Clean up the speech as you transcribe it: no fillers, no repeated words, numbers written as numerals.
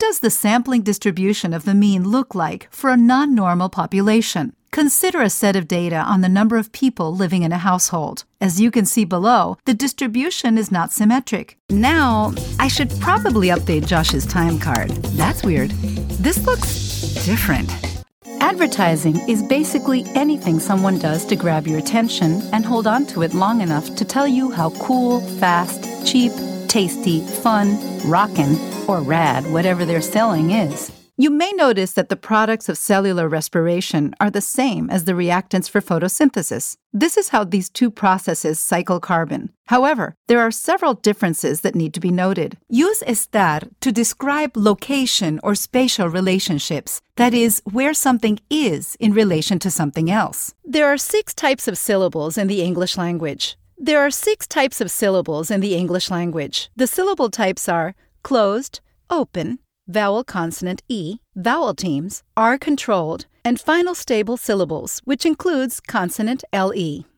does the sampling distribution of the mean look like for a non-normal population? Consider a set of data on the number of people living in a household. As you can see below, the distribution is not symmetric. Now, I should probably update Josh's time card. That's weird. This looks different. Advertising is basically anything someone does to grab your attention and hold on to it long enough to tell you how cool, fast, cheap, tasty, fun, rockin', or rad, whatever they're selling is. You may notice that the products of cellular respiration are the same as the reactants for photosynthesis. This is how these two processes cycle carbon. However, there are several differences that need to be noted. Use estar to describe location or spatial relationships, that is, where something is in relation to something else. There are 6 types of syllables in the English language. The syllable types are closed, open, vowel consonant E, vowel teams, are controlled, and final stable syllables, which includes consonant LE.